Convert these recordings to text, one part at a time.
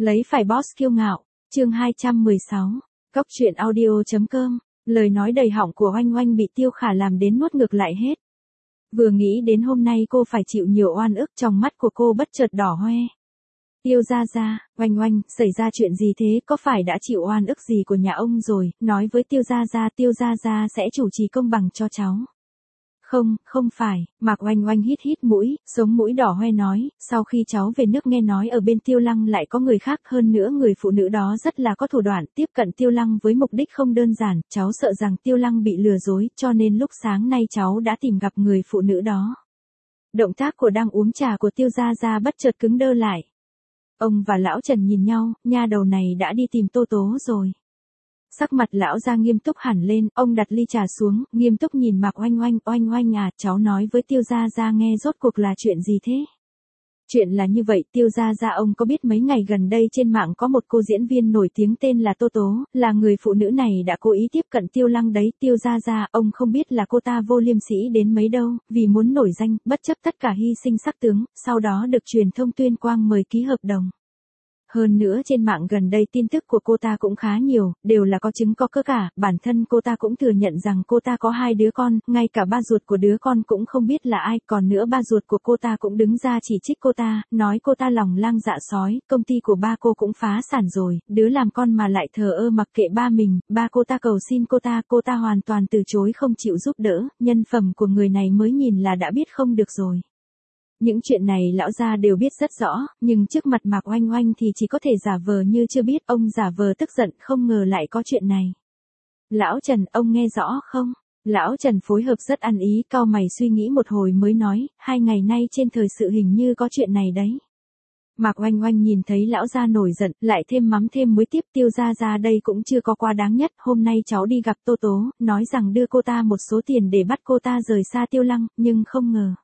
Lấy phải boss kiêu ngạo, chương 216, Cóc truyện audio.com, lời nói đầy họng của Oanh Oanh bị Tiêu Khả làm đến nuốt ngược lại hết. Vừa nghĩ đến hôm nay cô phải chịu nhiều oan ức, trong mắt của cô bất chợt đỏ hoe. Tiêu gia gia, Oanh Oanh, xảy ra chuyện gì thế, có phải đã chịu oan ức gì của nhà ông rồi, nói với Tiêu gia gia sẽ chủ trì công bằng cho cháu. Không phải, Mạc Oanh Oanh hít mũi, sống mũi đỏ hoe nói, sau khi cháu về nước nghe nói ở bên Tiêu Lăng lại có người khác, hơn nữa người phụ nữ đó rất là có thủ đoạn, tiếp cận Tiêu Lăng với mục đích không đơn giản, cháu sợ rằng Tiêu Lăng bị lừa dối, cho nên lúc sáng nay cháu đã tìm gặp người phụ nữ đó. Động tác của đang uống trà của Tiêu gia gia bất chợt cứng đơ lại. Ông và lão Trần nhìn nhau, nha đầu này đã đi tìm Tô Tố rồi. Sắc mặt lão gia nghiêm túc hẳn lên, ông đặt ly trà xuống, nghiêm túc nhìn Mạc Oanh Oanh, Oanh Oanh à, cháu nói với Tiêu gia gia nghe rốt cuộc là chuyện gì thế? Chuyện là như vậy, Tiêu gia gia ông có biết mấy ngày gần đây trên mạng có một cô diễn viên nổi tiếng tên là Tô Tố, là người phụ nữ này đã cố ý tiếp cận Tiêu Lăng đấy, Tiêu gia gia, ông không biết là cô ta vô liêm sỉ đến mấy đâu, vì muốn nổi danh, bất chấp tất cả hy sinh sắc tướng, sau đó được truyền thông tuyên quang mời ký hợp đồng. Hơn nữa trên mạng gần đây tin tức của cô ta cũng khá nhiều, đều là có chứng có cớ cả, bản thân cô ta cũng thừa nhận rằng cô ta có 2 đứa con, ngay cả ba ruột của đứa con cũng không biết là ai, còn nữa ba ruột của cô ta cũng đứng ra chỉ trích cô ta, nói cô ta lòng lang dạ sói, công ty của ba cô cũng phá sản rồi, đứa làm con mà lại thờ ơ mặc kệ ba mình, ba cô ta cầu xin cô ta hoàn toàn từ chối không chịu giúp đỡ, nhân phẩm của người này mới nhìn là đã biết không được rồi. Những chuyện này lão gia đều biết rất rõ, nhưng trước mặt Mạc Oanh Oanh thì chỉ có thể giả vờ như chưa biết, ông giả vờ tức giận không ngờ lại có chuyện này. Lão Trần, ông nghe rõ không? Lão Trần phối hợp rất ăn ý, cau mày suy nghĩ một hồi mới nói, 2 ngày nay trên thời sự hình như có chuyện này đấy. Mạc Oanh Oanh nhìn thấy lão gia nổi giận, lại thêm mắm thêm muối tiếp, Tiêu gia gia đây cũng chưa có quá đáng nhất, hôm nay cháu đi gặp Tô Tố, nói rằng đưa cô ta một số tiền để bắt cô ta rời xa Tiêu Lăng, nhưng không ngờ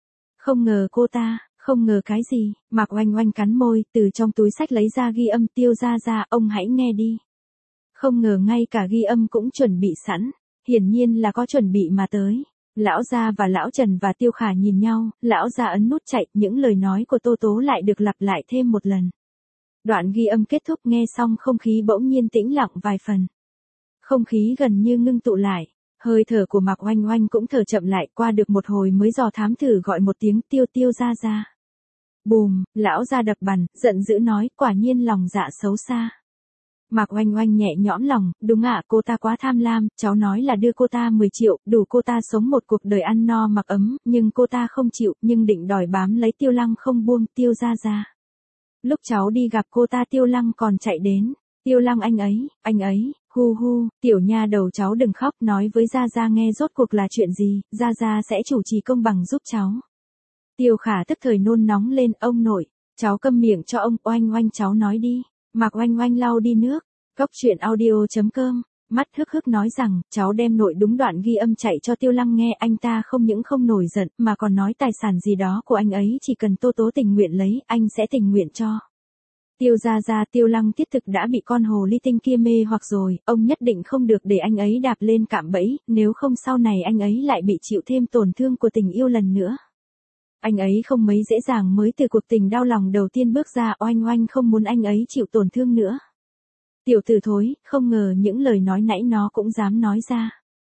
không ngờ cái gì, Mạc Oanh Oanh cắn môi, từ trong túi xách lấy ra ghi âm, Tiêu gia gia, ông hãy nghe đi. Không ngờ ngay cả ghi âm cũng chuẩn bị sẵn, hiển nhiên là có chuẩn bị mà tới. Lão gia và lão Trần và Tiêu Khả nhìn nhau, lão gia ấn nút chạy, những lời nói của Tô Tố lại được lặp lại thêm một lần. Đoạn ghi âm kết thúc, nghe xong không khí bỗng nhiên tĩnh lặng vài phần. Không khí gần như ngưng tụ lại. Hơi thở của Mạc Oanh Oanh cũng thở chậm lại, qua được một hồi mới dò thám thử gọi một tiếng, Tiêu gia gia. Bùm, lão gia đập bàn, giận dữ nói, quả nhiên lòng dạ xấu xa. Mạc Oanh Oanh nhẹ nhõm lòng, đúng ạ, cô ta quá tham lam, cháu nói là đưa cô ta 10 triệu, đủ cô ta sống một cuộc đời ăn no mặc ấm, nhưng cô ta không chịu, nhưng định đòi bám lấy Tiêu Lăng không buông, Tiêu gia gia. Lúc cháu đi gặp cô ta Tiêu Lăng còn chạy đến, Tiêu Lăng anh ấy. Hu, tiểu nha đầu cháu đừng khóc, nói với gia gia nghe rốt cuộc là chuyện gì, gia gia sẽ chủ trì công bằng giúp cháu. Tiêu Khả tức thời nôn nóng lên, ông nội, cháu câm miệng cho ông, Oanh Oanh cháu nói đi. Mạc Oanh Oanh lau đi nước, Cóc truyện audio.com, mắt hức nói rằng, cháu đem nội đúng đoạn ghi âm chạy cho Tiêu Lăng nghe, anh ta không những không nổi giận, mà còn nói tài sản gì đó của anh ấy chỉ cần Tô Tố tình nguyện lấy, anh sẽ tình nguyện cho. Tiêu gia gia, Tiêu Lăng thiết thực đã bị con hồ ly tinh kia mê hoặc rồi, ông nhất định không được để anh ấy đạp lên cạm bẫy, nếu không sau này anh ấy lại bị chịu thêm tổn thương của tình yêu lần nữa. Anh ấy không mấy dễ dàng mới từ cuộc tình đau lòng đầu tiên bước ra, Oanh Oanh không muốn anh ấy chịu tổn thương nữa. Tiểu tử thối, không ngờ những lời nói nãy nó cũng dám nói ra.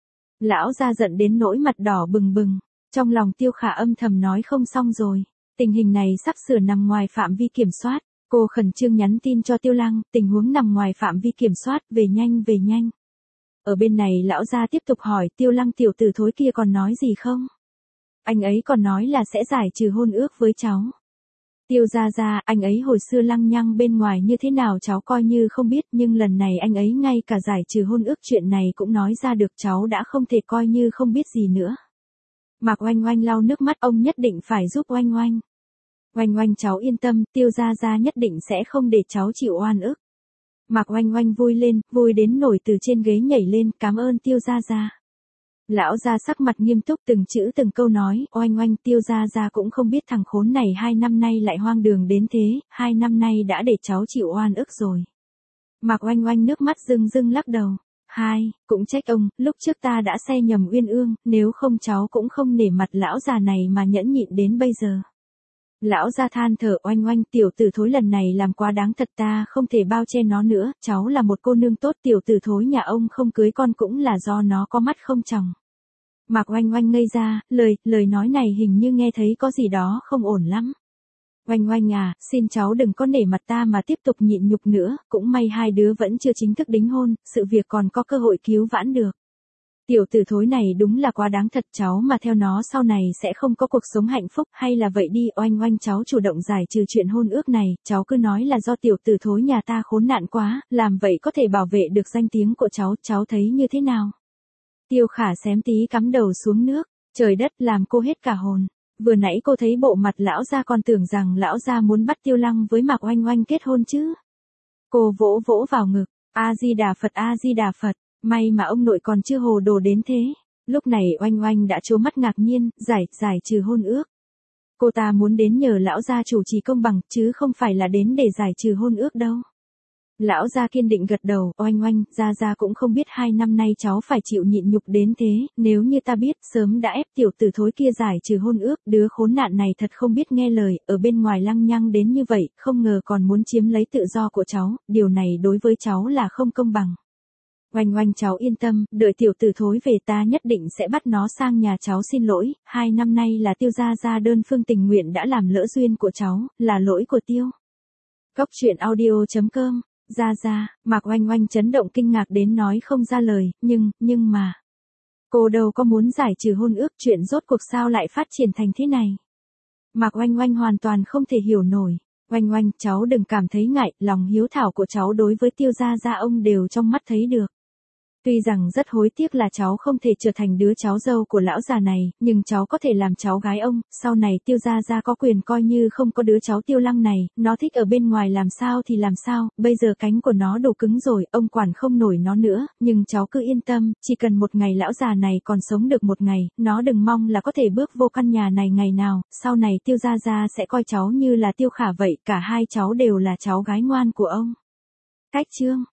Lão gia giận đến nỗi mặt đỏ bừng bừng, trong lòng Tiêu Khả âm thầm nói không xong rồi, tình hình này sắp sửa nằm ngoài phạm vi kiểm soát. Cô khẩn trương nhắn tin cho Tiêu Lăng, tình huống nằm ngoài phạm vi kiểm soát, về nhanh. Ở bên này lão gia tiếp tục hỏi, Tiêu Lăng tiểu tử thối kia còn nói gì không? Anh ấy còn nói là sẽ giải trừ hôn ước với cháu. Tiêu gia gia, anh ấy hồi xưa lăng nhăng bên ngoài như thế nào cháu coi như không biết, nhưng lần này anh ấy ngay cả giải trừ hôn ước chuyện này cũng nói ra được, cháu đã không thể coi như không biết gì nữa. Mạc Oanh Oanh lau nước mắt, ông nhất định phải giúp Oanh Oanh. Oanh Oanh cháu yên tâm, Tiêu gia gia nhất định sẽ không để cháu chịu oan ức. Mạc Oanh Oanh vui lên, vui đến nổi từ trên ghế nhảy lên, cảm ơn Tiêu gia gia. Lão gia sắc mặt nghiêm túc từng chữ từng câu nói, Oanh Oanh, Tiêu gia gia cũng không biết thằng khốn này 2 năm nay lại hoang đường đến thế, 2 năm nay đã để cháu chịu oan ức rồi. Mạc Oanh Oanh nước mắt rưng lắc đầu. Cũng trách ông, lúc trước ta đã xe nhầm Uyên Ương, nếu không cháu cũng không nể mặt lão già này mà nhẫn nhịn đến bây giờ. Lão gia than thở, oanh oanh, tiểu tử thối lần này làm quá đáng thật, ta không thể bao che nó nữa, cháu là một cô nương tốt, tiểu tử thối nhà ông không cưới con cũng là do nó có mắt không tròng. Mạc Oanh Oanh ngây ra, lời nói này hình như nghe thấy có gì đó không ổn lắm. Oanh Oanh à, xin cháu đừng có nể mặt ta mà tiếp tục nhịn nhục nữa, cũng may hai đứa vẫn chưa chính thức đính hôn, sự việc còn có cơ hội cứu vãn được. Tiểu tử thối này đúng là quá đáng thật, cháu mà theo nó sau này sẽ không có cuộc sống hạnh phúc, hay là vậy đi Oanh Oanh, cháu chủ động giải trừ chuyện hôn ước này, cháu cứ nói là do tiểu tử thối nhà ta khốn nạn quá, làm vậy có thể bảo vệ được danh tiếng của cháu thấy như thế nào? Tiêu Khả xém tí cắm đầu xuống nước, trời đất làm cô hết cả hồn. Vừa nãy cô thấy bộ mặt lão gia còn tưởng rằng lão gia muốn bắt Tiêu Lăng với Mạc Oanh Oanh kết hôn chứ. Cô vỗ vỗ vào ngực, A-di-đà Phật, A-di-đà Phật, may mà ông nội còn chưa hồ đồ đến thế. Lúc này Oanh Oanh đã trố mắt ngạc nhiên, giải trừ hôn ước. Cô ta muốn đến nhờ lão gia chủ trì công bằng, chứ không phải là đến để giải trừ hôn ước đâu. Lão gia kiên định gật đầu, Oanh Oanh, gia cũng không biết 2 năm nay cháu phải chịu nhịn nhục đến thế, nếu như ta biết, sớm đã ép tiểu tử thối kia giải trừ hôn ước, đứa khốn nạn này thật không biết nghe lời, ở bên ngoài lăng nhăng đến như vậy, không ngờ còn muốn chiếm lấy tự do của cháu, điều này đối với cháu là không công bằng. Oanh Oanh, cháu yên tâm, đợi tiểu tử thối về ta nhất định sẽ bắt nó sang nhà cháu xin lỗi, 2 năm nay là Tiêu gia đơn phương tình nguyện đã làm lỡ duyên của cháu, là lỗi của Tiêu. Góc truyện audio.com. Mạc Oanh Oanh chấn động kinh ngạc đến nói không ra lời, nhưng mà. Cô đâu có muốn giải trừ hôn ước, chuyện rốt cuộc sao lại phát triển thành thế này. Mạc Oanh Oanh hoàn toàn không thể hiểu nổi. Oanh Oanh, cháu đừng cảm thấy ngại, lòng hiếu thảo của cháu đối với Tiêu gia ông đều trong mắt thấy được. Tuy rằng rất hối tiếc là cháu không thể trở thành đứa cháu dâu của lão già này, nhưng cháu có thể làm cháu gái ông, sau này Tiêu gia có quyền coi như không có đứa cháu Tiêu Lăng này, nó thích ở bên ngoài làm sao thì làm sao, bây giờ cánh của nó đủ cứng rồi, ông quản không nổi nó nữa, nhưng cháu cứ yên tâm, chỉ cần một ngày lão già này còn sống được một ngày, nó đừng mong là có thể bước vô căn nhà này ngày nào, sau này Tiêu gia sẽ coi cháu như là Tiêu Khả vậy, cả hai cháu đều là cháu gái ngoan của ông. Cách chương